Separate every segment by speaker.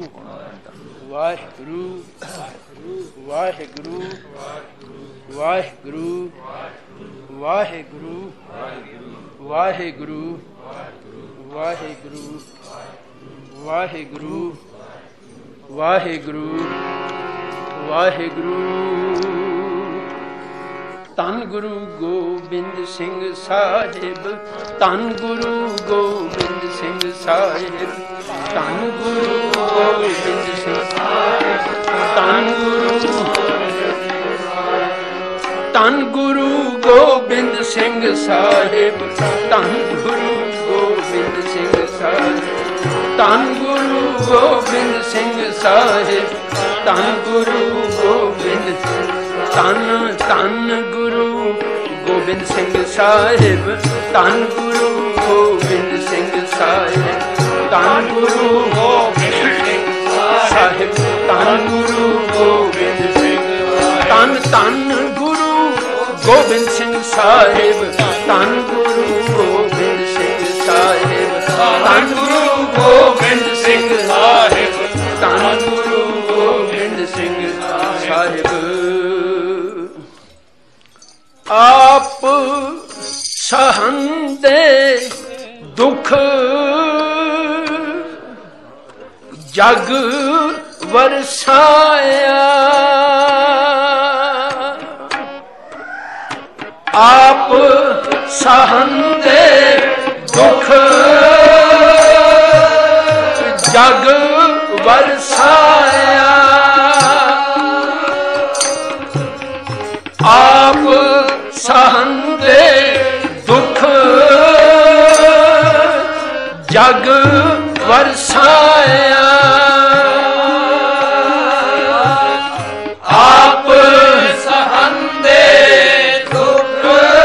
Speaker 1: ਵਾਹਿਗੁਰੂ ਵਾਹਿਗੁਰੂ ਵਾਹਿਗੁਰੂ ਵਾਹਿਗੁਰੂ ਵਾਹਿਗੁਰੂ ਵਾਹਿਗੁਰੂ ਵਾਹਿਗੁਰੂ ਵਾਹਿਗੁਰੂ ਵਾਹਿਗੁਰੂ। ਧੰਨ ਗੁਰੂ ਗੋਬਿੰਦ ਸਿੰਘ ਸਾਹਿਬ, ਧੰਨ ਗੁਰੂ ਗੋਬਿੰਦ ਸਿੰਘ ਸਾਹਿਬ, ਧੰਨ ਗੁਰੂ ਗੋਬਿੰਦ ਸਿੰਘ ਸਾਹਿਬ, ਧੰਨ ਗੁਰੂ ਗੋਬਿੰਦ ਸਿੰਘ ਸਾਹਿਬ, ਧੰਨ ਗੁਰੂ ਗੋਬਿੰਦ ਸਿੰਘ ਸਾਹਿਬ, ਧੰਨ ਗੁਰੂ ਗੋਬਿੰਦ ਸਿੰਘ ਸਾਹਿਬ, ਧੰਨ ਗੁਰੂ ਗੋਬਿੰਦ, ਧੰਨ ਧੰਨ ਗੁਰੂ ਗੋਬਿੰਦ ਸਿੰਘ ਸਾਹਿਬ, ਧੰਨ ਗੁਰੂ ਗੋਬਿੰਦ ਸਿੰਘ ਸਾਹਿਬ, ਧੰਨ ਗੁਰੂ ਗੋਬਿੰਦ ਸਿੰਘ ਸਾਹਿਬ, ਧੰਨ ਗੁਰੂ ਗੋਬਿੰਦ ਸਿੰਘ, ਧੰਨ ਧੰਨ ਗੁਰੂ ਗੋਬਿੰਦ ਸਿੰਘ ਸਾਹਿਬ, ਧੰਨ ਗੁਰੂ ਗੋਬਿੰਦ ਸਿੰਘ ਸਾਹਿਬ, ਧੰਨ ਗੁਰੂ ਗੋਬਿੰਦ ਸਿੰਘ ਸਾਹਿਬ, ਧੰਨ ਗੁਰੂ ਗੋਬਿੰਦ ਸਿੰਘ ਸਾਹਿਬ। ਆਪ ਸਹੰਦੇ ਦੁਖ ਜਗ ਵਰਸਾਇਆ, ਆਪ ਸਹੰਦੇ ਦੁਖ ਜਗ ਵਰਸਾਇਆ, ਆਪ ਸਹੰਦੇ ਦੁਖ ਜਗ ਵਰਸਾਇਆ, ਆਪ ਸਹੰਦੇ ਦੁਖ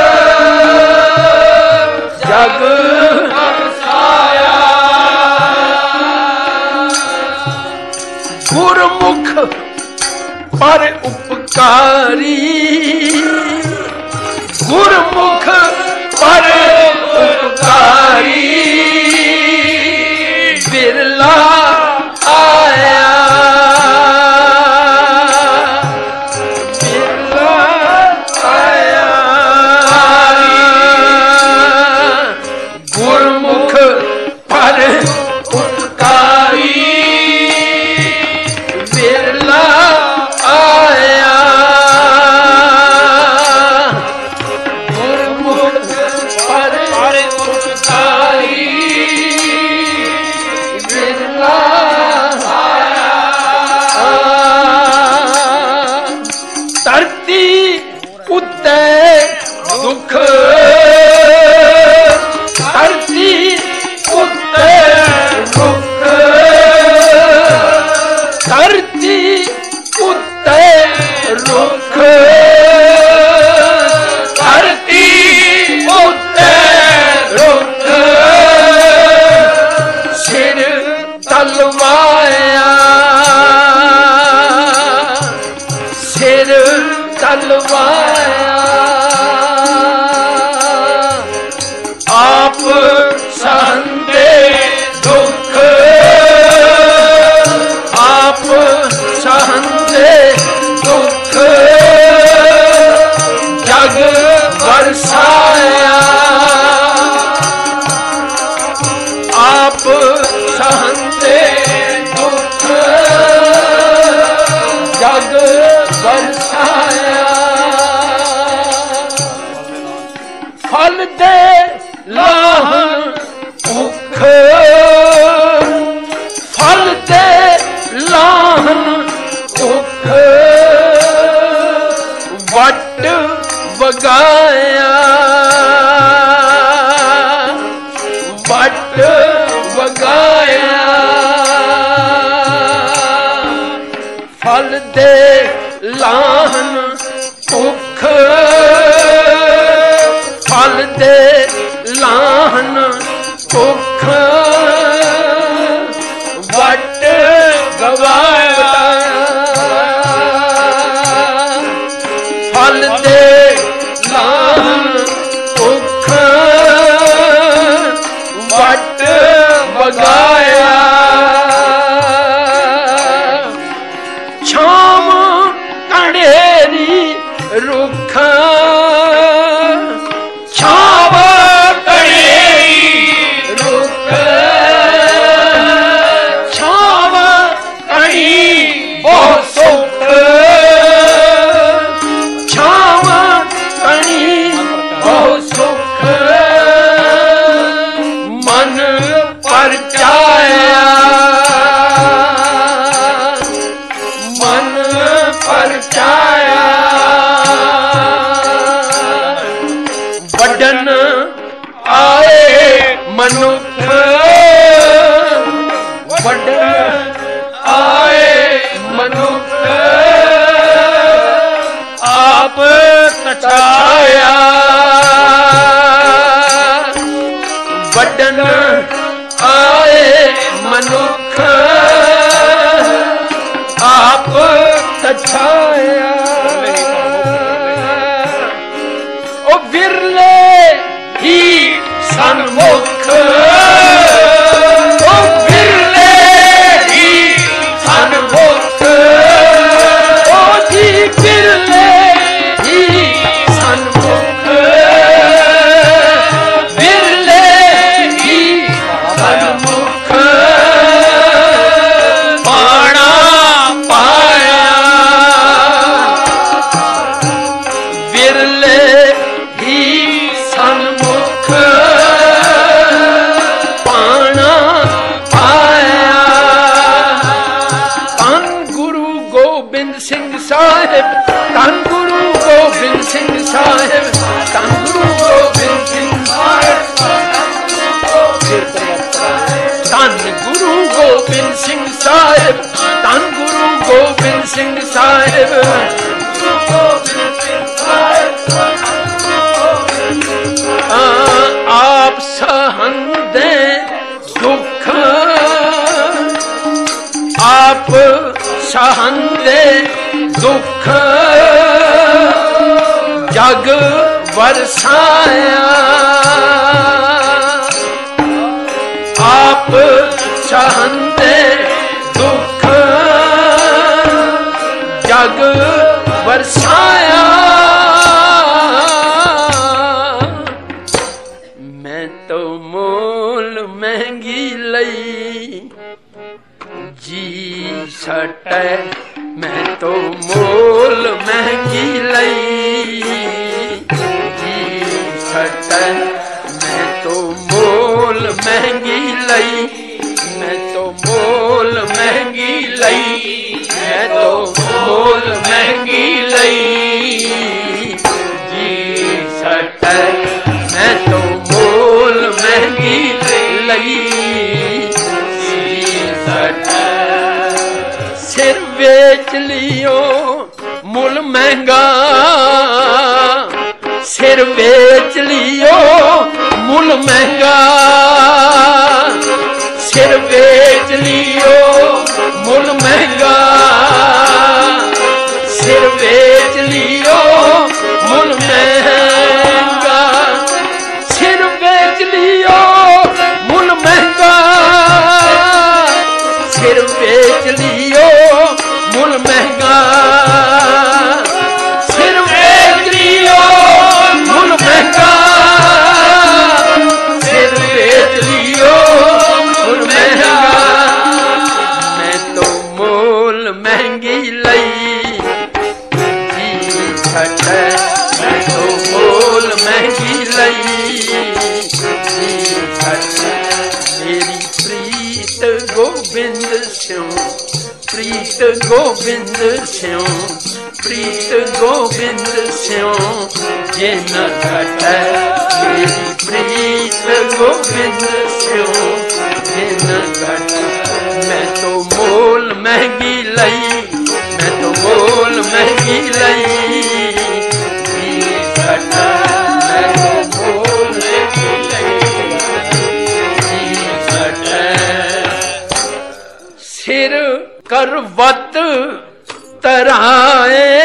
Speaker 1: ਜਗ ਵਰਸਾਇਆ। ਗੁਰਮੁਖ ਪਰ ਉਪਕਾਰੀ, ਗੁਰਮੁਖ ਪਰ ਉਪਕਾਰੀ, ਬਿਰਲਾ ਆਇਆ, ਬਿਰਲਾ ਆਇਆ। ਗੁਰਮੁਖ ਪਰ ਉਪਕਾਰੀ, ਬਿਰਲਾ ਆਇਆ, ਗੁਰਮੁਖ ਪਰ ਉਪਕਾਰੀ, ਬਿਰਲਾ ਆਇਆ। ਧਰਤੀ ਉੱਤੇ ਦੁੱਖ, ਧਰਤੀ ਉੱਤੇ ਦੁੱਖ, ਧਰਤੀ ਉੱਤੇ ਰੁੱਖ, ਧਰਤੀ ਉੱਤੇ ਰੁੱਖ, ਸਿਰ ਤਲਵਾਇਆ, ਸਿਰ ਤਲਵਾਇਆ, ਆਪ ਸਹੰਦੇ ਦੁੱਖ, ਆਪ ਸਹੰਦੇ ਦੁੱਖ ਜਗ ਵਰਸਾਇਆ, ਆਪ ਸਹੰਦੇ ਦੁੱਖ ਜਗ ਵਰਸਾਇਆ। ਫਲ ਦੇ ਲਾਹਣ ਭੁੱਖ, ਫਲ ਦੇ ਲਾਹਣ ਭੁੱਖ, ਵੱਟ ਵਗਾਇਆ, ਵੱਟ ਵਗਾਇਆ, ਫਲ ਦੇ ਲਾਹਣ ਭੁੱਖ, ਫਲ ਦੇ ਲਾਹਣ ਭੁੱਖ, ਵੱਟ ਗਵਾਇਆ, ਫਲ ਦੇ ਲਾਹਣ ਭੁੱਖ, ਵੱਟ ਵਗਾਇਆ। ਆਏ ਮਨੁੱਖ ਆਪ ਤਛਾਇਆ ਵੱਡਨ ਆਏ ਮਨੁੱਖ ਆਪ ਤਛਾਇਆ ਉਹ ਵਿਰਲੇ ਹੀ ਸਨਮੁਖ ਉਹ ਵਿਰਲੇ ਹੀ ਸਨਮੁਖ ਉਹ ਜੀ ਵਿਰਲੇ ਹੀ ਸਨਮੁਖ ਵਿਰਲੇ ਹੀ ਸਨਮੁਖ ਪਾਣਾ ਪਾਇਆ ਵਿਰਲੇ ਹੀ ਸਨਮੁਖ ਪਾਣਾ ਪਾਇਆ ਧੰਨ ਗੁਰੂ ਗੋਬਿੰਦ ਸਿੰਘ ਸਾਹਿਬ ਧੰਨ ਗੁਰੂ ਗੋਬਿੰਦ ਸਿੰਘ ਸਾਹਿਬ ਧੰਨ ਗੁਰੂ ਗੋਬਿੰਦ ਸਿੰਘ ਸਾਹਿਬ ਧੰਨ ਗੁਰੂ ਗੋਬਿੰਦ ਸਿੰਘ ਸਾਹਿਬ ਧੰਨ ਗੁਰੂ ਗੋਬਿੰਦ ਸਿੰਘ ਸਾਹਿਬ ਆਪ ਸਹੰਦੇ ਦੁੱਖ ਆਪ ਸਹੰਦੇ ਦੁੱਖ ਜਗ ਵਰਸਾਇਆ ਆਪ ਸਹੰਦੇ ਦੁੱਖ ਜਗ ਵਰਸਾਇਆ ਮੈਂ ਤੋ ਮੋਲ ਮਹਿੰਗੀ ਲਈ ਜੀ ਸਟੈ ਮੈਂ ਤੋ ਮੋਲ ਮਹਿੰਗੀ ਲਈ ਜੀ ਸਟੈ ਮੈਂ ਤੋ ਮੋਲ ਮਹਿੰਗੀ ਲਈ ਮੈਂ ਤੋ ਮੋਲ ਮਹਿੰਗੀ ਲਈ ਮੈਂ ਤੋ ਮੋਲ ਮਹਿੰਗੀ ਲਈ ਜੀ ਸਟੈ ਮੈਂ ਤੋ ਮੋਲ ਮਹਿੰਗੀ ਲਈ ਜੀ ਸਟੈ ਸਿਰ ਵੇਚ ਲਿਓ ਮੁੱਲ ਮਹਿੰਗਾ ਸਿਰ ਵੇਚ ਲਿਓ ਮੁੱਲ ਮਹਿੰਗਾ ਸਿਰ ਵੇਚ ਲਿਓ ਮੁੱਲ ਮਹਿੰਗਾ ਸਿਰ ਵੇਚ ਲਿਓ ਮੁੱਲ ਮਹਿੰਗਾ ਸਿਰ ਵੇਚ ਲਿਓ ਮੁੱਲ ਮਹਿੰਗਾ ਸਿਰ ਵੇਚ ਲਿਓ ਮੁੱਲ ਮਹਿੰਗਾ ਸਿਰ ਵੇਚ ਲਿਓ ਮੁੱਲ ਮਹਿੰਗਾ ਸਿਰ ਵੇਚ ਲਿਓ ਮੁੱਲ ਮਹਿੰਗਾ ਮੈਂ ਤੋ ਮੋਲ ਮਹਿੰਗੀ ਲਈ ਜੀ ਛੱਡੈ ਮੈਂ ਤੋ ਮੋਲ ਮਹਿੰਗੀ ਲਈ ਜੀ ਛੱਡੈ ਮੇਰੀ ਪ੍ਰੀਤ ਗੋਬਿੰਦ ਸਿਉ ਪ੍ਰੀਤ ਗੋਬਿੰਦ ਸਿਉ ਪ੍ਰੀਤ ਗੋਬਿੰਦ ਸਿਉ ਜੇ ਨ ਘਟੈ ਮੇਰੀ ਪ੍ਰੀਤ ਗੋਬਿੰਦ ਸਿਉ ਜੇ ਨ ਘਟੈ ਮੈਂ ਤੋ ਮੋਲ ਮਹਿੰਗੀ ਲਈ ਮੈਂ ਤੋ ਮੋਲ ਮਹਿੰਗੀ ਲਈ ਜੀ ਘਟੈ ਮੈਂ ਤੋ ਮੋਲ ਮਹਿੰਗੀ ਲਈ ਜੀ ਘਟੈ ਸਿਰ ਕਰਵਤ ਤਰਾਏ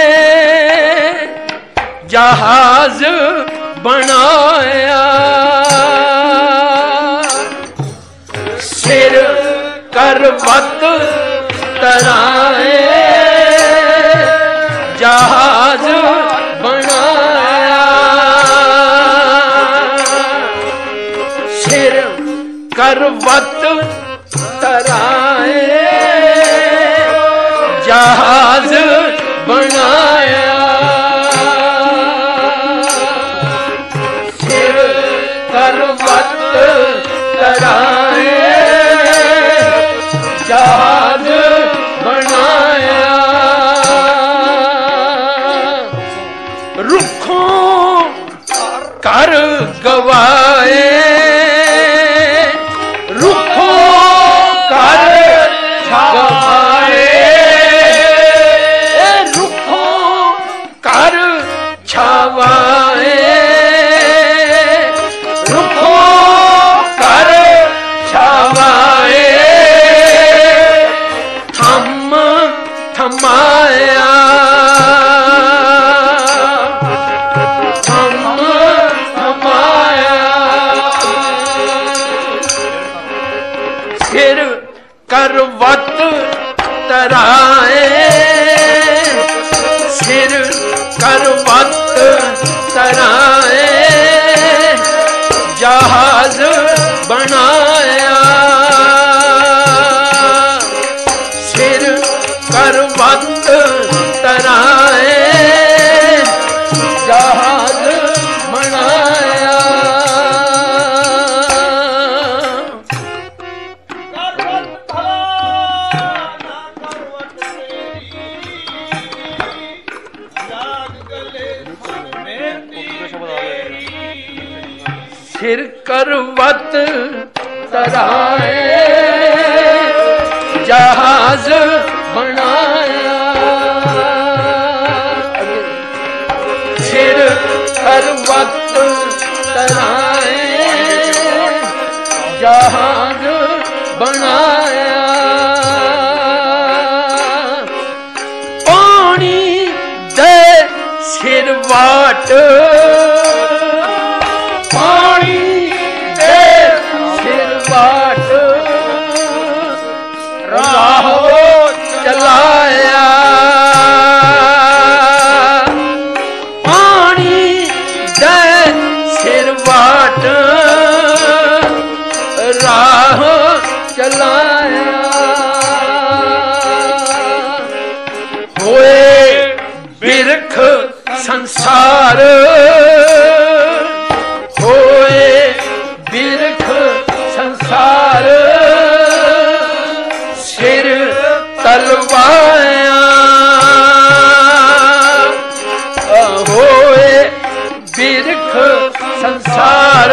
Speaker 1: ਜਹਾਜ਼ ਬਣਾਇਆ ਸਿਰ ਕਰਵਤ ਤਰਾਏ ਜਹਾਜ਼ ਬਣਾਇਆ ਸਿਰ ਕਰਵਤ ਤਰਾਏ ਜਹਾਜ਼ ਬਣਾਇਆ ਸਿਰ ਕਰਵਤ ਤਰਾਏ ਜਹਾਜ਼ ਬਣਾਇਆ ਰੁੱਖੋਂ ਕਰ ਗਵਾਏ ਰੁੱਖੋਂ ਕਰ करवत तराए, सिर करवत तराए, जहाज बनाया, सिर करवत तराए, जहाज बनाया। सिर करवत तराए, जहाज बनाया, सिर करवत तराए, जहाज बनाया। पानी दे सिर वाट, पानी दे सिर वाट, राह चलाया, पानी दे सिर वाट, राह चलाया। होए बिरख संसार, होए बिरख संसार, सिर तलवाया, होए बिरख संसार,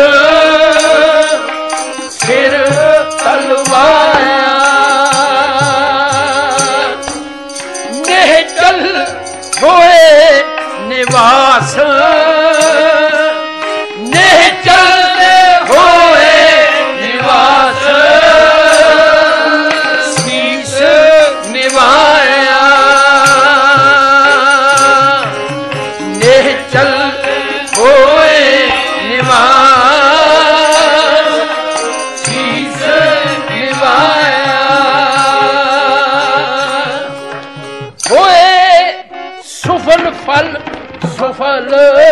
Speaker 1: सिर तलवाया। निहचल होए निवास, निहचल होए निवास, शीश निभाया, निहचल होए निवास, शीश निभाया। होए सुफल फल सुफल,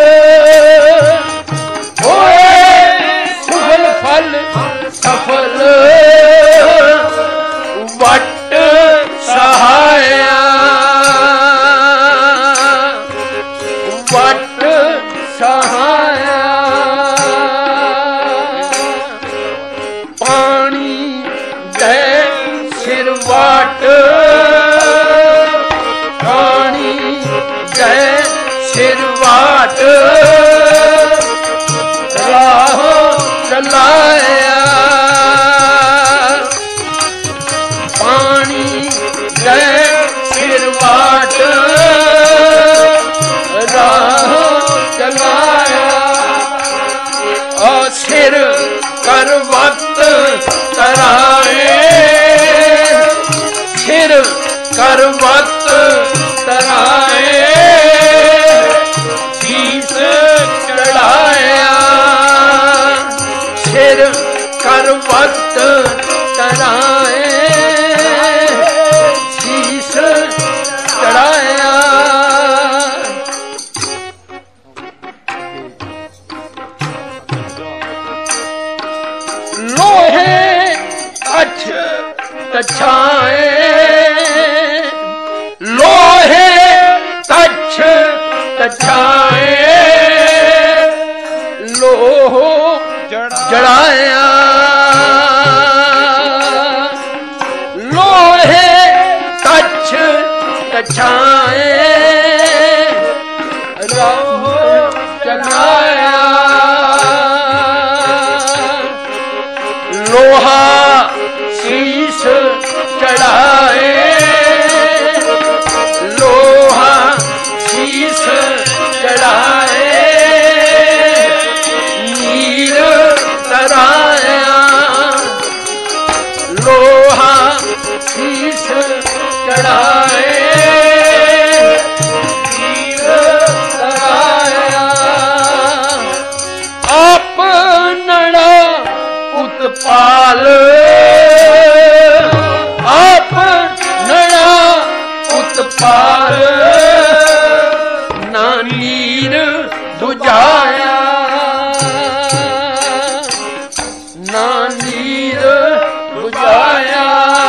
Speaker 1: होए सुफल फल सफल, वट सहाया, वट सहाया। पानी दे सिर वाट, पानी दे सिर वाट, राह चलाया, पानी दे सिर वाट, राह चलाया। और सिर करवत तराए, सिर करवत तराए, शीश चढ़ाया, सिर करवत तराए, शीश चढ़ाया। लोहे अछ तछाए, लोहे तछ तछाए, लोह जड़ाया, लोहे तछ तछाए, लोह जड़ाया। लोहा शीश चढ़ाए, लोहा शीश चढ़ाए, नीर तराया, लोहा शीश चढ़ाए, नीर तराया। अपनड़ा उत्पाल, ਆਪਣਾ ਉਤਪਾਰ ਨਾ ਨੀਰ ਬੁਝਾਇਆ ਨਾ ਨੀਰ ਬੁਝਾਇਆ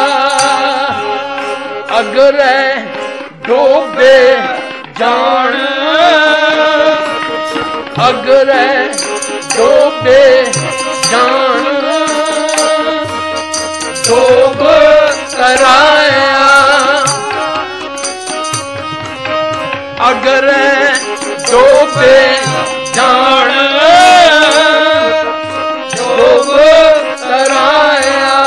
Speaker 1: ਅਗਰੇ ਡੋਬੇ ਜਾਣ ਅਗਰੇ ਡੋਬੇ ਜਾਣ ਡੋਬ ਕਰਾਇਆ ਅਗਰੇ ਡੋਬੇ ਜਾਣ ਡੋਬ ਕਰਾਇਆ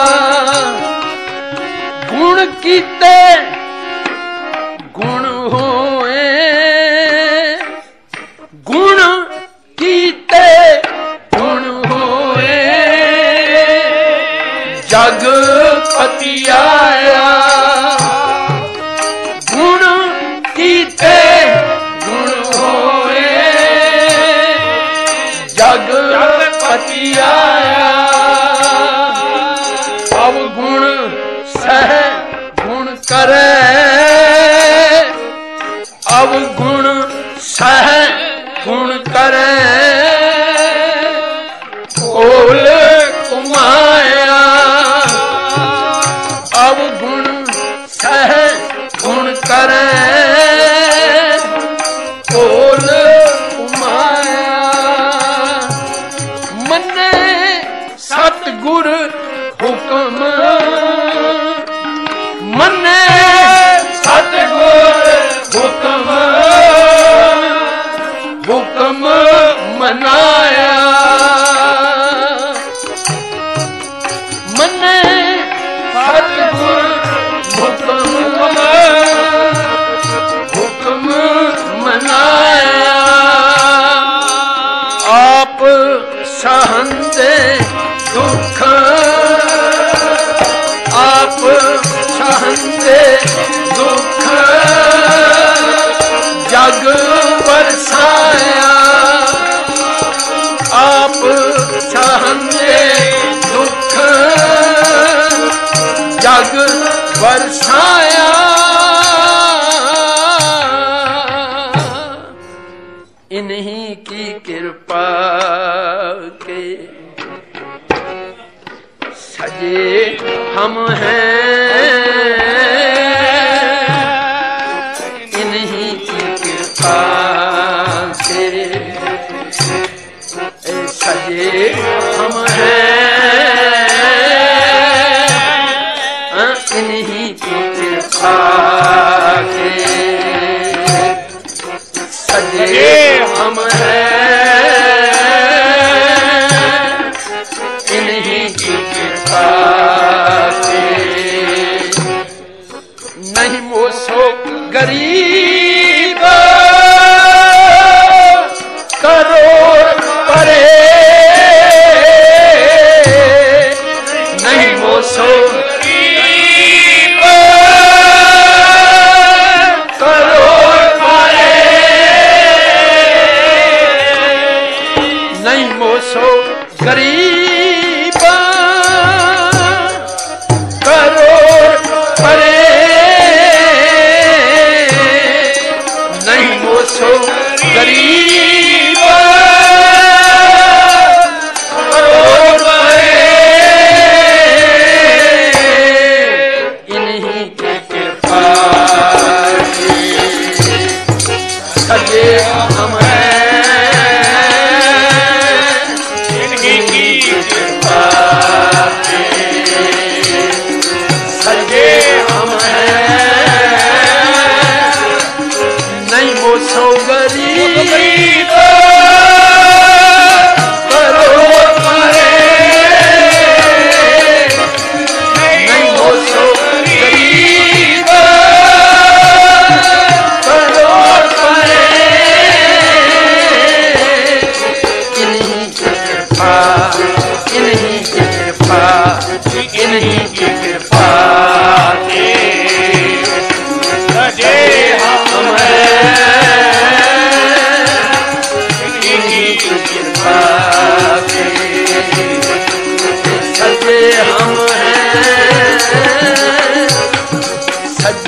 Speaker 1: ਗੁਣ ਕੀਤੇ ਗੁਣ ਹੋਏ ਗੁਣ ਕੀਤੇ ਗੁਣ ਹੋਏ ਜਗ ਪਤੀ ਆਇਆ ਗੁਣ ਕੀਤੇ ਗੁਣ ਹੋਏ ਜਗ ਪਤੀ ਆਇਆ ਅਵਗੁਣ ਸਹਿ ਗੁਣ ਕਰੇ ਅਵਗੁਣ ਸਹਿ ਗੁਣ ਕਰੇ ਕੋਲ ਕੁਮਾਇਆ ਅਵਗੁਣ ਸਹਿ ਗੁਣ ਕਰੇ ਕੋਲ ਕੁਮਾਇਆ ਮੰਨੇ ਸਤਿਗੁਰ ਹੁਕਮ ਮੰਨੇ ਸਤਿਗੁਰ ਹੁਕਮ ਹੁਕਮ ਮਨਾਇਆ ਮੰਨੇ ਸਤਿਗੁਰ ਹੁਕਮ ਹੁਕਮ ਮਨਾਇਆ ਆਪ ਸਹੰਦੇ ਦੁੱਖ ਆਪ ਸਹੰਦੇ ਦੁੱਖ ਜਗ ਵਰਸਾਇਆ ਆਪ ਸਹੰਦੇ ਦੁੱਖ ਜਗ ਵਰਸਾਇਆ इन्हीं की कृपा के सजे हम हैं इन्हीं की कृपा से सजे हम हैं इन्हीं की कृपा के सजे हम हैं इन्हीं की कृपा से नहीं मोसो गरीब करोड़ परे नहीं मोसो गरीब करोड़ परे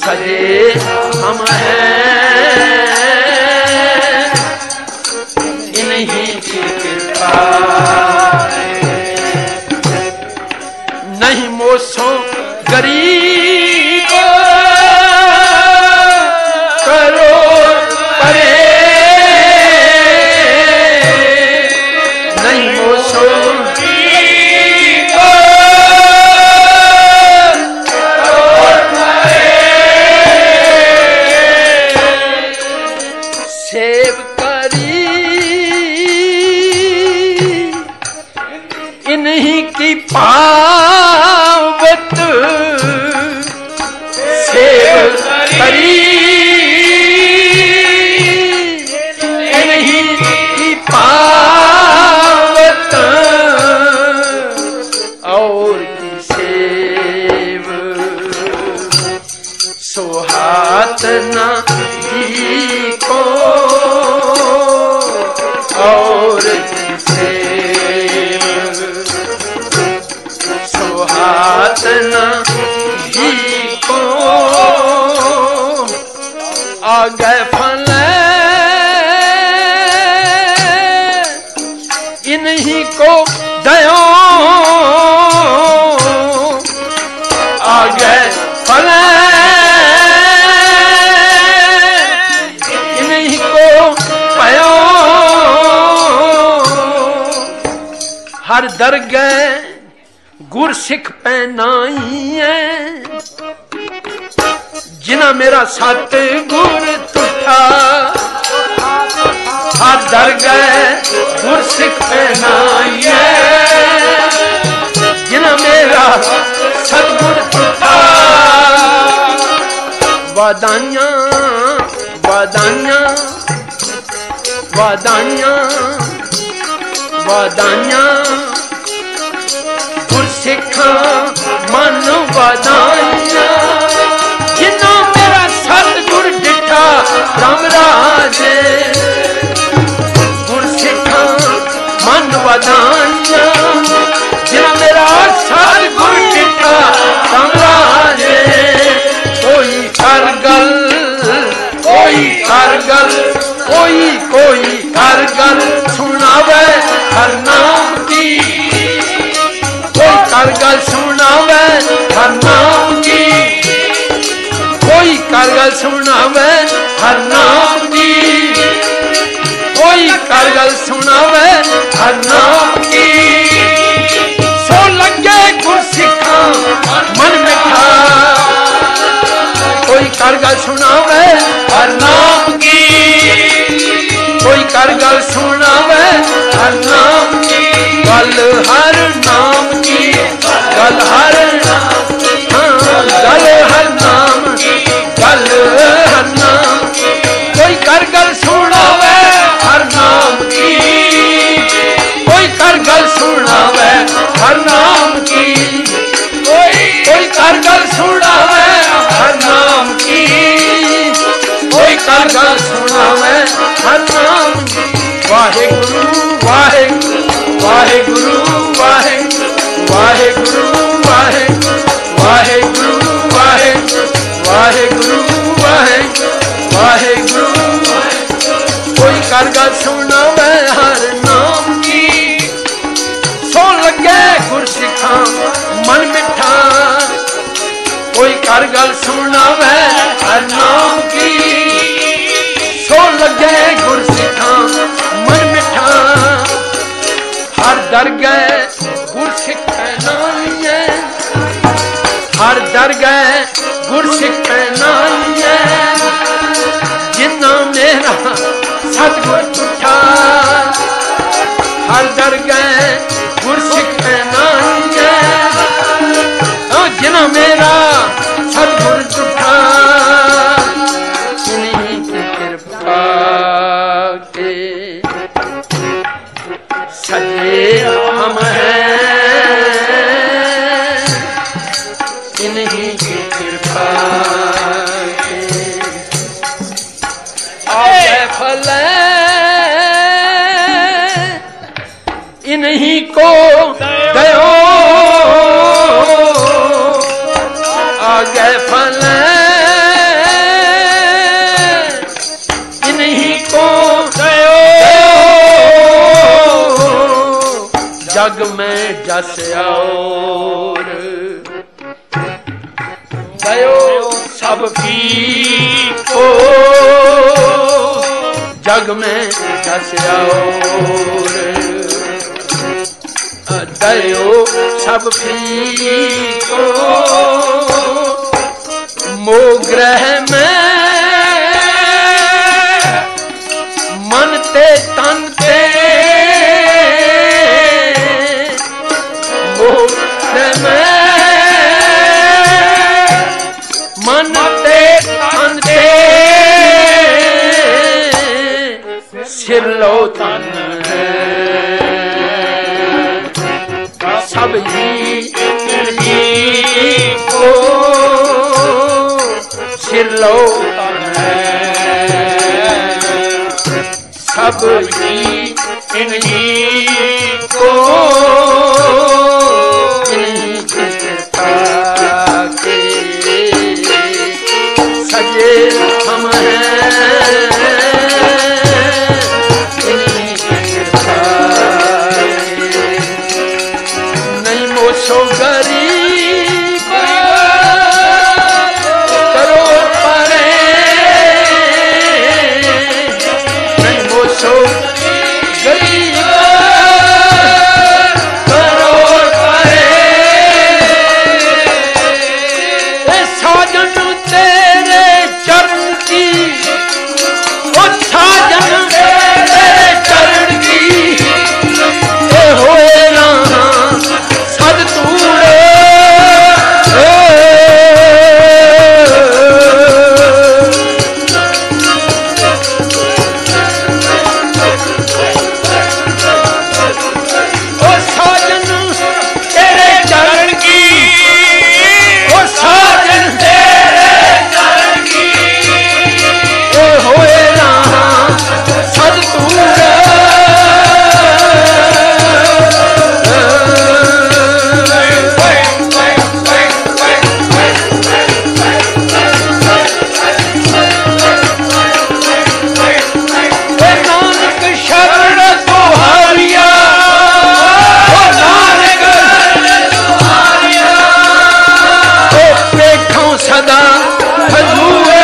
Speaker 1: सजे हम हैं इन्हीं की कृपा। नहीं मोसो गरीब करो परे, नहीं मोसो गरीब करो परे, सेव करी इन्हीं की पावत, सेव करी इन्हीं की पावत, और की सेव सुहात न जी को, और की सेव सुहात न जी को, आगे फल इन्हीं को दयो, आगे फल इन्हीं को पयो, हर दरगह गुर सिख पहनाइए, जिना मेरा सत गुर तुठा, हर दरगह गुर सिख पहनाइए, जिना मेरा सतगुर तुठा। वादाइयां वादाइयां वादाइयां वादाइयां गुर सिखा मन वादाइयां, जिन्ना मेरा सतगुर डिठा राम राजे, गुर सिखा मन वादाइयां, जिन्ना मेरा सतगुर डिठा राम राजे। कोई कर गल कोई कर गल कोई कर गल सुनावे हर नाम की, कोई कर गल सुनावे हर नाम की, कोई कर गल सुनावे हर नाम की, कोई कर गल सुनावे हर नाम की। सो लगे गुर सिखा मन मिठा, कोई कर गल सुनावे हर नाम की, कोई कर गल सुनावे हर नाम की। गल हर नाम की, गल हर गल हर नाम की, गल हर नाम की। कोई कर गल सुनावे हर नाम की, कोई कर गल सुनावे हर नाम की, कोई कर गल सुनावे हर नाम की, कोई कर गल सुनावे हर नाम की। वाहेगुरु वाहेगुरु वाहेगुरु वाहेगुरु वाहेगुरु वाहेगुरु वाहेगुरु वाहेगुरु वाहेगुरु वाहेगुरु। कोई कर गल सुनावे हर नाम की, सो लगे गुर सिखा मन मिठा, कोई कर गल सुनावे हर नाम की, सो लगे गुर सिखा मन मिठा। हर दरगह गुर सिख पहनाइए, हर दरगह गुर सिख पहनाइए, जिन्ना मेरा सतगुर तुठा, हर दरगह गुर सिख पहनाइए, जिन्ना मेरा सतगुर तुठा। इन्हीं की कृपा के सजे हम हैं, इन्हीं की कृपा के आगे फल जग में जस और गयो सब की को जग में जस और दयो सब की को मोग्रह में मन ते तन ते मोग्रह में मन ते तन ते सिर लो तन सब ही को सिर लो सब ही इन्हीं को इन्हीं कृपा के सजे हम हैं इन्हीं कृपा नहीं मोसो गरीब करो परे नहीं मोसो गरीब करो परे साजन तेरे चरण की ओ साजन तेरे चरण की होए ना सद तूड़े ओ साजन तेरे चरण की ओ साजन तेरे चरण की होए ना सद तूड़े सदा हजूरे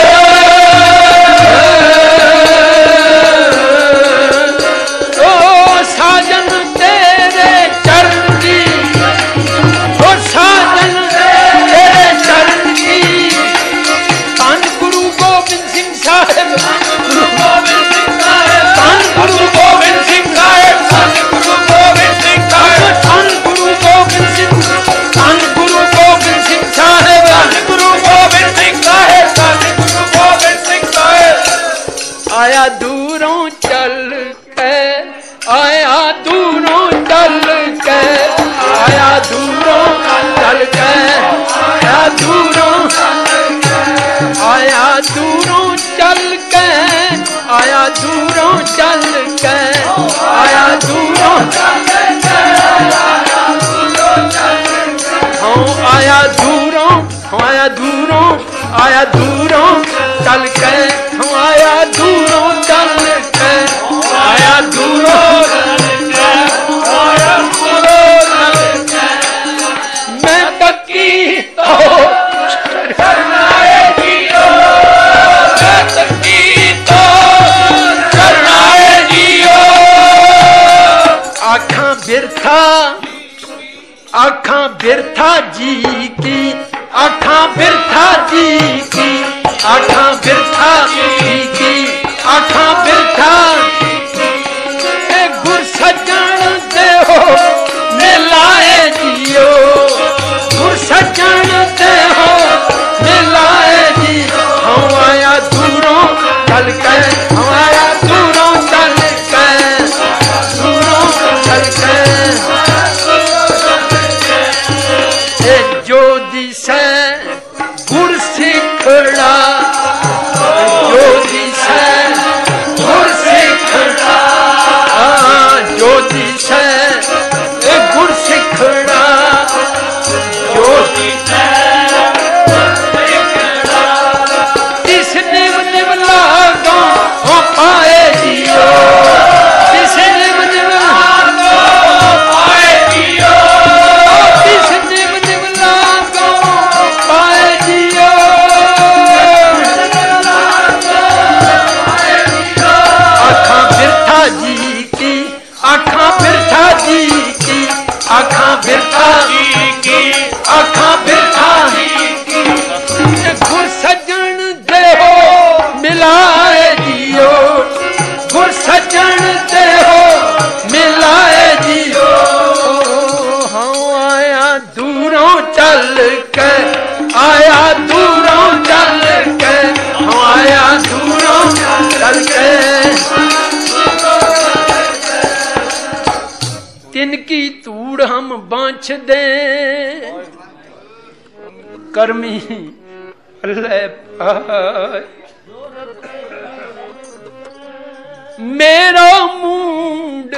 Speaker 1: ओ साजन तेरे चरण की ओ साजन तेरे चरण की धन गुरु गोबिंद सिंह साहिब गुरु गोबिंद सिंह साहिब धन गुरु गोबिंद सिंह साहिब धन गुरु गोबिंद सिंह साहिब धन गुरु गोबिंद सिंह धन गुरु गोबिंद सिंह साहिब धन गुरु गोबिंद सिंह साहिब धन गुरु गोबिंद सिंह साहिब आया दूरों चल के आया दूरों चल के आया दूरों चल के आया दूरों आया दूरों चल के आया दूरों चल के आया दूरों हाँ आया दूरों आया दूरों आया दूरों चल के हम आया दूरों चल के आया दूरों मैं तकी तो शरणाए जियो मैं तकी तो शरणाए जियो आँखां बिरथा आँखां बिरथा जी की आँखां बिरथा जी की आँखां बिरथा जी की आँखां बिरथा गुर सजन दे हो मिलाए जियो गुर सजन दे हो मिलाए जी हम आया दूरों चल के हम आया दूरों चल के दूरों चल के जो दिशा गुर सिखड़ा जो दिशा गुर सिखड़ा जो दिशा गुर सिखड़ा जो दिशा इस निव निव लागो पाए जियो इस निव निव लागो पाए पांच दे कर्मी ले पाए मेरा मूंड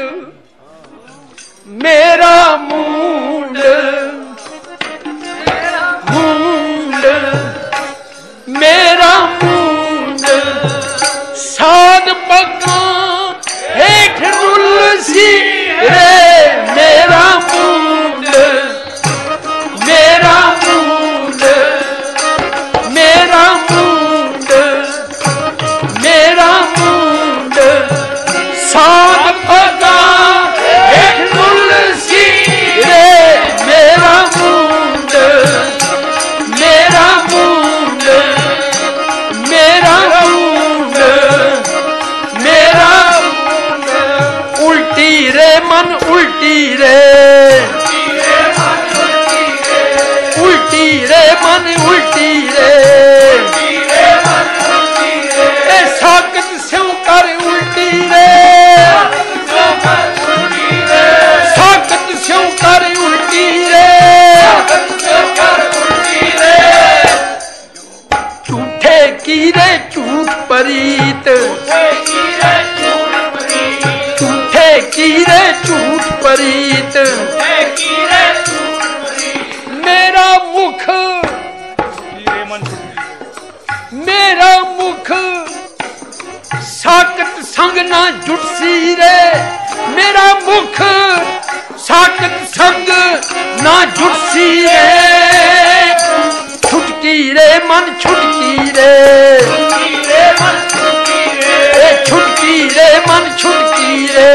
Speaker 1: मेरा मूंड मूंड मेरा मूंड साध पगा हेठ रुलसी रे मेरा मूंड मेरा मूंड मेरा मूंड मेरा मूंड साध पगा हेठ रुलसी रे मेरा मूंड मेरा मूंड मेरा मूंड मेरा उल्टी रे मन उल्टी रे उल्टी रे मन उल्टी रे साकत स्यों कर उल्टी रे साकत स्यों कर उल्टी रे झूठे की रे झूठ परीत झूठे की रे झूठ परीत मेरा मुख मेरा मुख साकत संग ना जुटसी रे मेरा मुख साकत संग ना जुटसी रे छुटकी रे मन छुटकी रे छुटकी रे मन छुटकी रे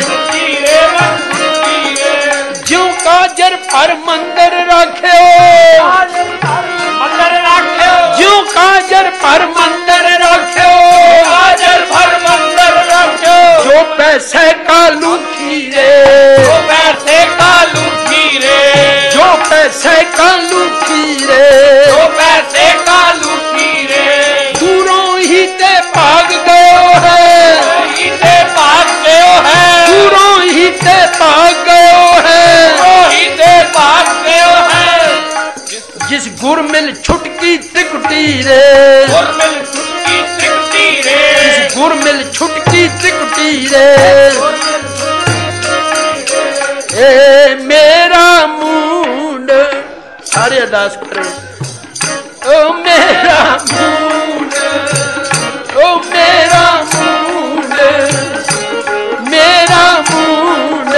Speaker 1: ज्यों काजर पर मंदिर रखे ज्यों काजर पर मंदिर रखे जो पैसे का लूखी रे जो पैसे का लूखी रे जो पैसे का लूखी रे जो पैसे का लूखी रे दूरों ही ते भाग गयो है भाग गयो है दूरों ही ते भाग गयो है भाग गयो है जिस गुर मिल छुटकी त्रिकुटी रे गुर मिल छुटकी त्रिकुटी रे जिस गुर मिल छुटकी त्रिकुटी रे ए मेरा मूंड सारे अरदास करो ओ मेरा मूंड ओ मेरा मूंड मेरा मूंड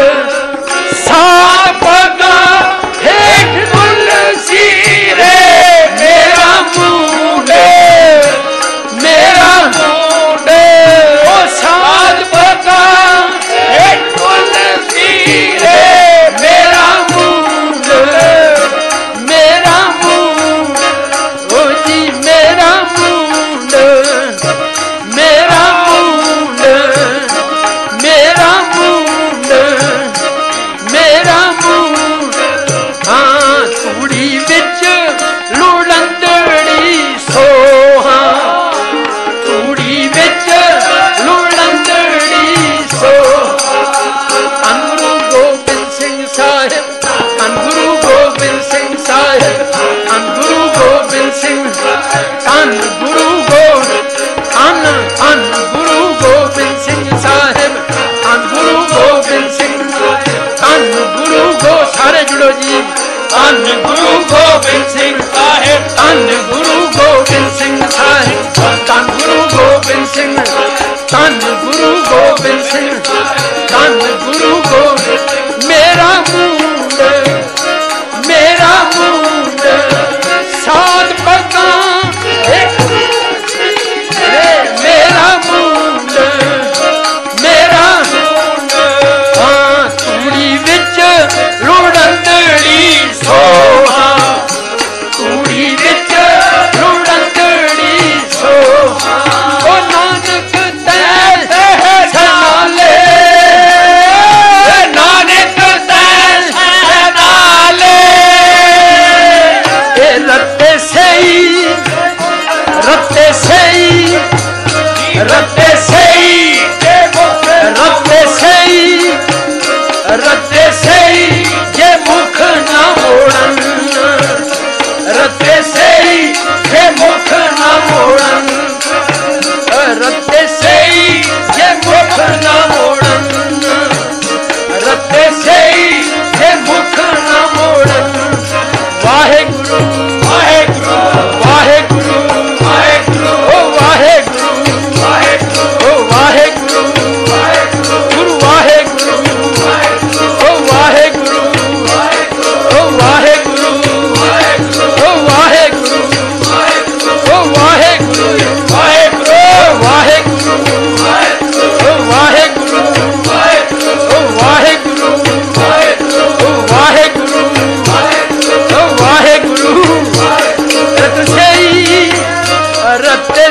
Speaker 1: सापगा हेठ तुलसी रे मेरा मूंड मेरा मूंड ओ साध पगा हेठ तुलसी रे मेरा मूंड मेरा मूंड ओ जी मेरा मूंड मेरा मूंड मेरा मूंड मेरा मूंड हाँ तूड़ी विच लुड़ंदड़ी सोहा तूड़ी विच लुड़ंदड़ी सोहा धन गुरु गोबिंद सिंह साहिब धन गुरु गोबिंद सिंह साहिब धन गुरु गोबिंद सिंह धन गुरु धन गुरु गोबिंद सिंह साहिब धन गुरु गोबिंद सिंह धन गुरु गो सारे जुड़ो जी धन गुरु गोबिंद सिंह साहिब धन गुरु गोबिंद सिंह साहिब धन गुरु गोबिंद सिंह धन गुरु गोबिंद सिंह धन गुरु गोबिंद मेरा मूंड साध पगा मेरा मूंड मेरा हाँ तूड़ी विच लुड़ंदड़ी सोहा तूड़ी विच लुड़ंदड़ी सोहा ओ नानक तै सना ले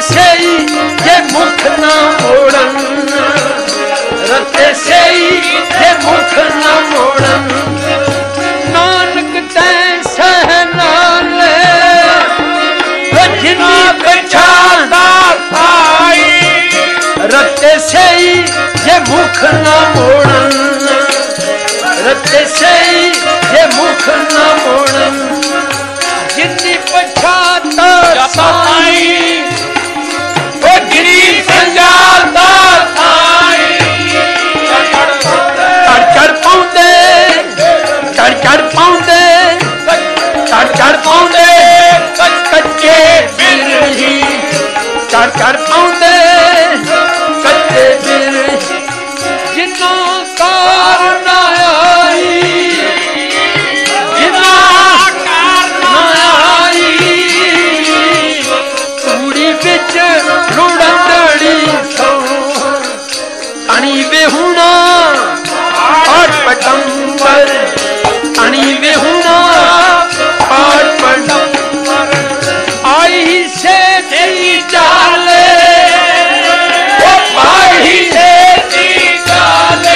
Speaker 1: सही ये मुख न मोड़न, रते सही ये मुख न मोड़न। नानक तैं सह नाले जिनी पछाता पाई, रते सही ये मुख न मोड़न, रते सही ये मुख न मोड़न। जिनी पछाता पाई वो गिरी संजाता थाई, चढ़ पाउंदे चढ़ पाउंदे चढ़ पाउंदे कच्चे बिरही, चढ़ पाउंदे कच्चे बिरही। जिन्ना कार ना आई, जिन्ना कार ना आई, तूड़ी बिच रुड़ंदड़ी सो अणी बेहुना और पटंबर, अणी बेहुना और पटंबर। आई से तेरी चाले वो पाही से तेरी चाले,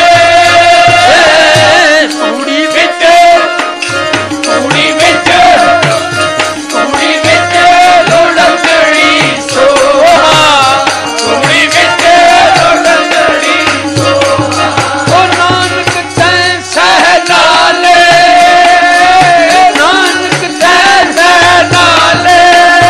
Speaker 1: तूड़ी बिच तूड़ी बिच तूड़ी बिच रुड़ंदड़ी सोहा, तूड़ी बिच रुड़ंदड़ी सोहा। ओ नानक तैं सह नाले, नानक तैं सह नाले,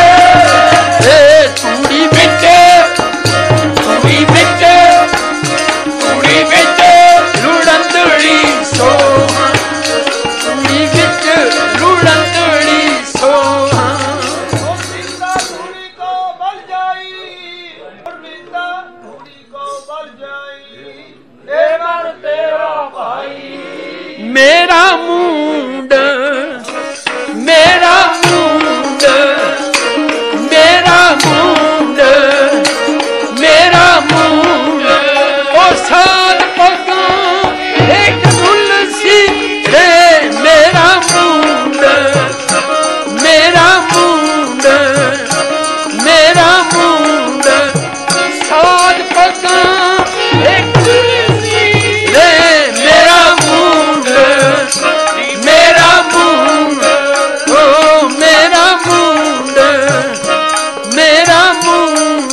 Speaker 1: तूड़ी बिच तूड़ी बिच तूड़ी बिच रुड़ंदड़ी सोहा, तूड़ी बिच रुड़ंदड़ी सोहा।
Speaker 2: गोविंदा धूड़ी को बल जाई, गोविंदा धूड़ी को बल जाई, ए मन तेरा भाई।
Speaker 1: मेरा मुंड मेरा मुंड मेरा मुंड मेरा मुंड ओ सात पगां एक तुलसी रे, मेरा मुंड मेरा मुंड मेरा मुंड सात पगां एक तुलसी रे, मेरा मुंड मेरा मुंड ओ मेरा मुंड मेरा मुंड।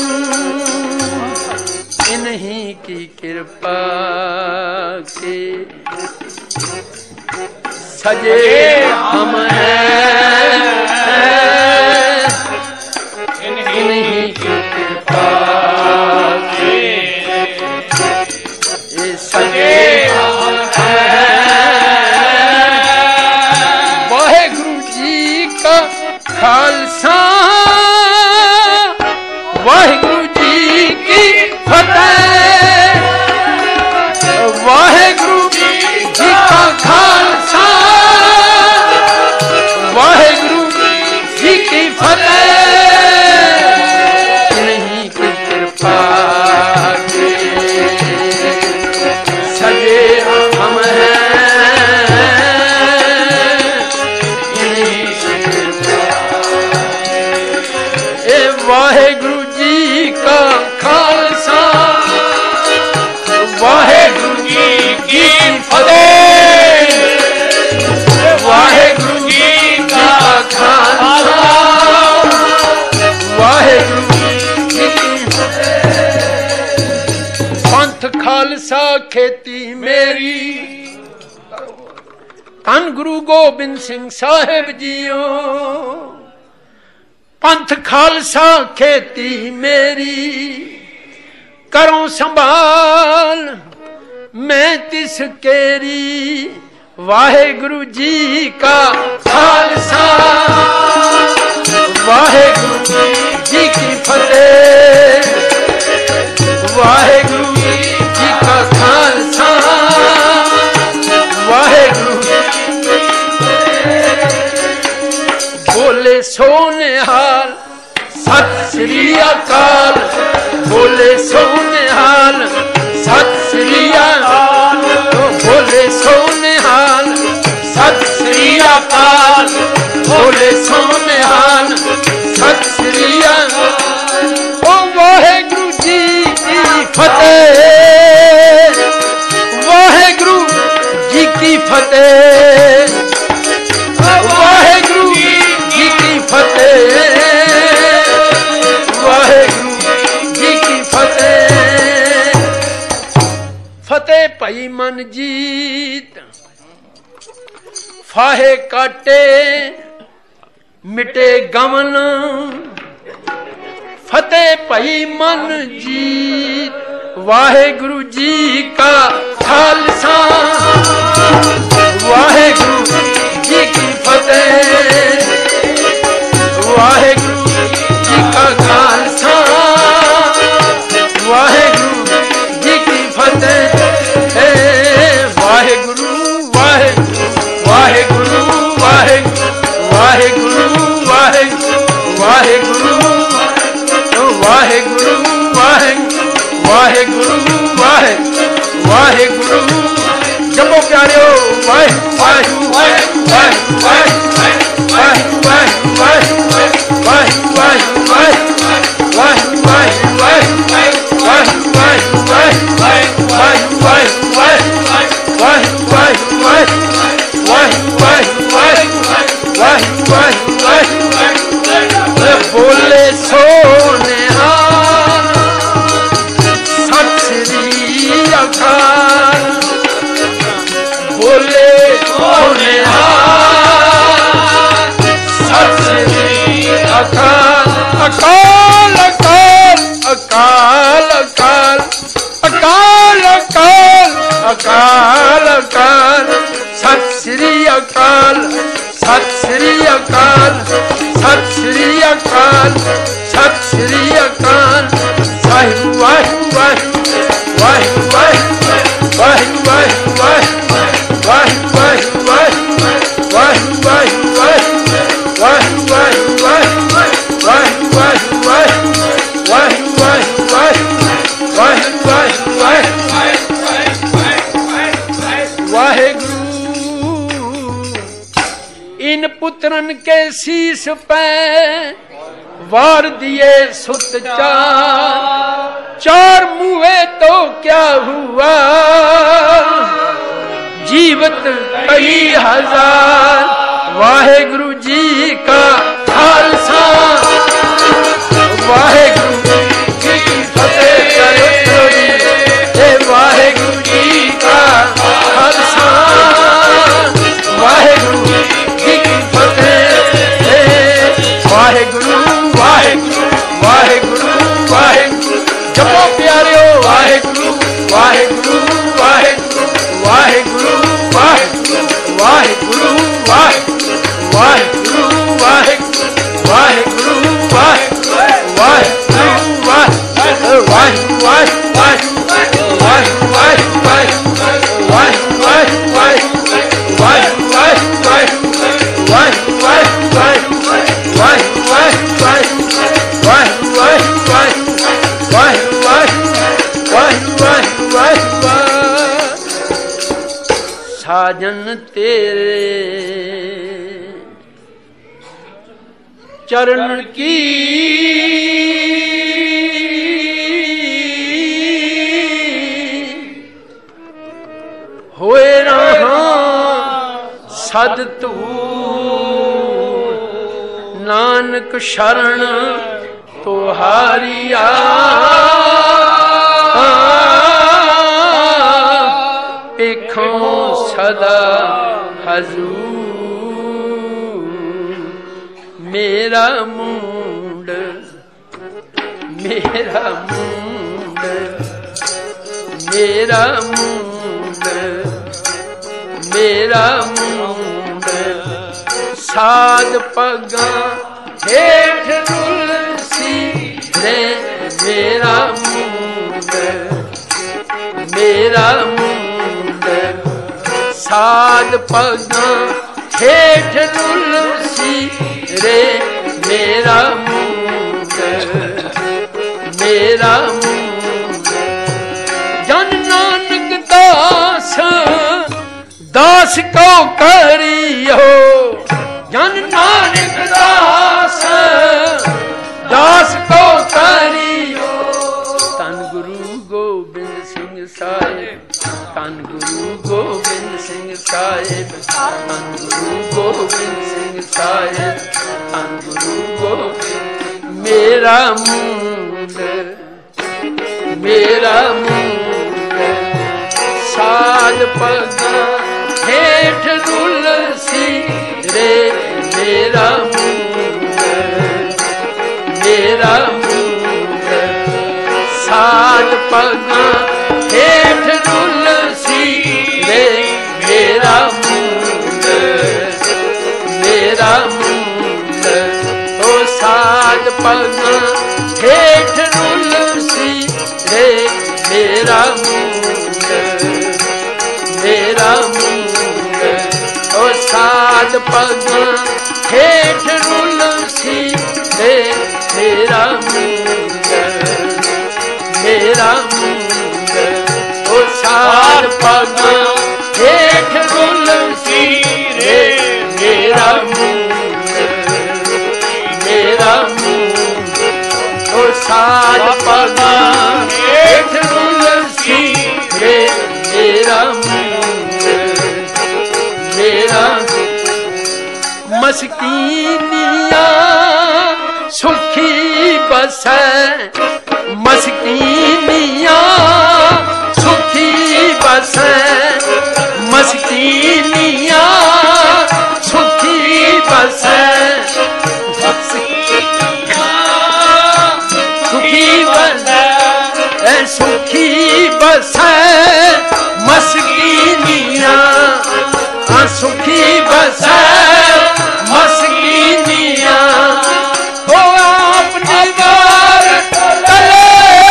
Speaker 1: इन्हीं की कृपा के सजे हम हैं, इन्हीं की कृपा के ये सजे हम हैं। वाहेगुरु जी का खालसा, वाहेगुरु जी की फतेह, वाहेगुरु जी का खालसा, वाहेगुरु जी की फतेह। इन्हीं की कृपा के सजे हम हैं, इन्हीं की कृपा। ए वाहेगुरु जी का खालसा, वाहेगुरु जी की फतेह, वाहेगुरु जी का खालसा, वाहेगुरु जी की फतेह। पंथ खालसा खेती मेरी, धन गुरु गोबिंद सिंह साहिब जीओ। पंथ खालसा खेती मेरी, करो संभाल मैं तिस केरी। वाहेगुरु जी का खालसा, वाहेगुरु जी की फतेह, वाहेगुरु जी का खालसा, वाहेगुरु। बोले सोनेहाल सत श्री अकाल, बोले सोनेहाल सत श्री अकाल, बोले सोनेहाल सत श्री अकाल, बोले सोनेहाल सत श्री अकाल। फतेह, वाहेगुरु जी की फतेह, वाहेगुरु जी की फतेह। फतेह भई मन जीत, फाहे काटे मिटे गमन। फतेह भई मन जीत, वाहेगुरु जी का खालसा, वाहेगुरु जी की फतेह, वाहेगुरु जी का खालसा, वाहेगुरु जी की फतेह। वाहेगुरु वाहेगुरु वाहेगुरु वाहेगुरु वाहेगुरु वाहेगुरु वाहेगुरु वाहेगुरु वाहेगुरु। जपो प्यारियो वाहेगुरु वाहेगुरु वाहेगुरु वाहेगुरु वाहेगुरु वाहेगुरु वाहेगुरु वाहेगुरु बोले सोने सत श्री अकाल, बोले सोने सत श्री अकाल। अकाल अकाल अकाल अकाल अकाल अकाल अकाल, सत श्री अकाल, सत श्री अकाल, सत श्री अकाल, सत श्री अकाल। वाहिगुरु वाहिगुरु वाहिगुरु वाहिगुरु वाहिगुरु वाहिगुरु वाहिगुरु वाहिगुरु वाहिगुरु वाहिगुरु। इन पुत्रन के शीश पे वार दिए सुत चार, चार मुए तो क्या हुआ, जीवत कई हजार। वाहेगुरु जी का खालसा, वाहेगुरु जी की फतेह करो जी। वाहेगुरु जी का खालसा, वाहेगुरु जी की फतेह। वाहेगुरु वाहेगुरु वाहेगुरु वाहेगुरु। जपो प्यारियो वाहेगुरु वाहेगुरु वाहेगुरु वाहेगुरु वाहेगुरु वाहेगुरु वाहेगुरु वाहेगुरु वाहेगुरु वाहेगुरु वाहेगुरु साजन तेरे चरण की होए रहा सद तू, नानक शरण तुहारिया। पेखों सदा हजूर, मेरा मूंड मेरा मूंड मेरा मूंड मेरा मूंड। साध पगा हेठ तुलसी रे, मेरा मूंड मेरा मूंड। साध पगा हेठ तुलसी रे, मेरा मूंड मेरा मूंड। जन नानक दास दास को करियो, जन नानक दास दास को करियो। तन गुरु गोबिंद सिंह साहिब, तन गुरु गोबिंद सिंह साहिब। पाए धन गुरु गोबिंद मेरा मूल मेरा मूल साध पगा हेठ तुलसी रे मेरा मूल मेरा मूल साध पगा हेठ तुलसी रे मेरा मूल मेरा मूल ओ साध पगा हेठ तुलसी रे मेरा मूल मेरा मूल ओ साध पगा हेठ तुलसी रे मेरा मूल मेरा मूल ओ साध पगा हेठ तुलसी रे मेरा मूल मेरा मूल ओ साध पगा हेठ तुलसी रे मेरा मूल मेरा मस्कीनिया सुखी बसै मस्कीनिया सुखी बसै मस्कीनिया सुखी बसै सुखी बसै सुखी बसै मस्कीनिया सुखी बसै मस्कीनिया हो अपने बार तले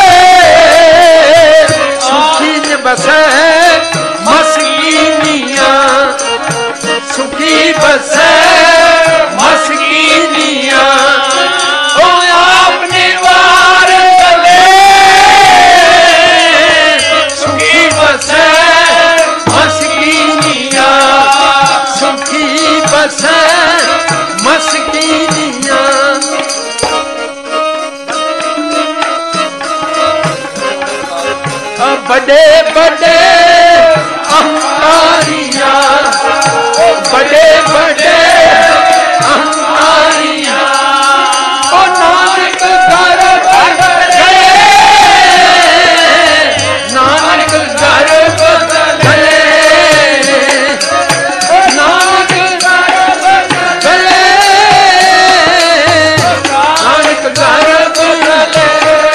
Speaker 1: सुखी न बसै मस्कीनिया सुखी बसै मस्कीनिया हो अपने बार तले सुखी बसै मस्कीनिया सुखी बसै मस्कीनिया बड़े बड़े अहंकारिया बड़े बड़े अहंकारिया ओ नानक गर्भ गए नानक गर्भ गए नानक गर्भ गए नानक गर्भ गए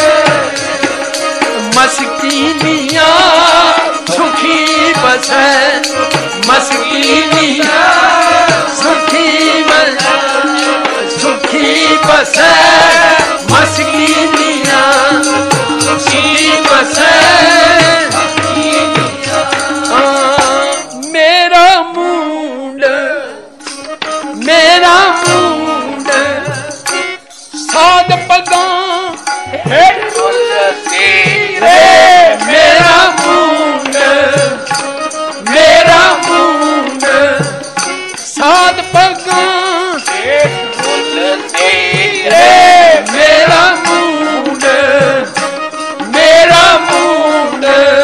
Speaker 1: मस्कीनिया सुखी बसै मस्कीनिया सुखी बसै मस्कीनिया सुखी बसै मेरा मूल साध पगा हेठ तुलसी रे मेरा मूल साध पगा हेठ तुलसी रे मेरा मूल मेरा मूल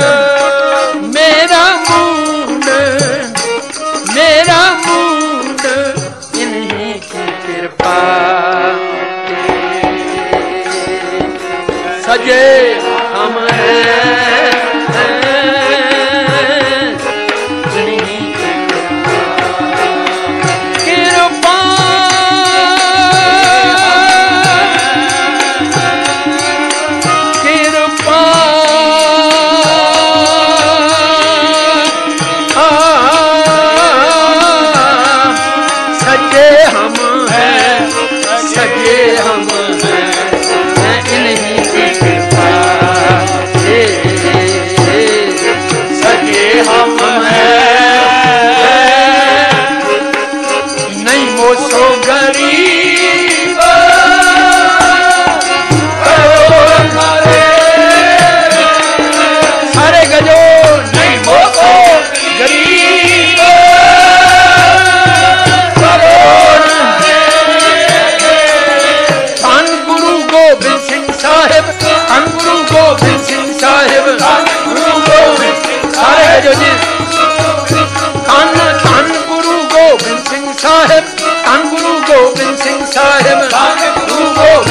Speaker 1: मेरा मूल मेरा मूल इन्हीं की कृपा सजे हम हैं इन्हीं की कृपा कृपा सजे हम हैं सजे हम हैं इन्हीं की कृपा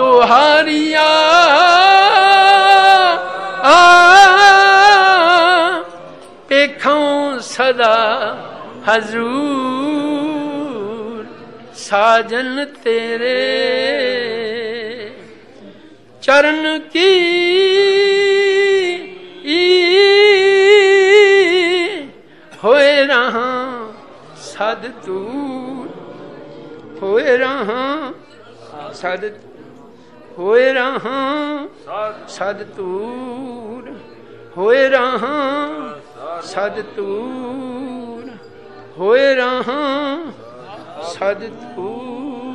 Speaker 1: तुहारिया पेखों सदा हजूर साजन तेरे चरण की होए रहा सद तूर होए रहा सद होए रहा सद तूर होए रहा सद तूर होए रहा सद तूर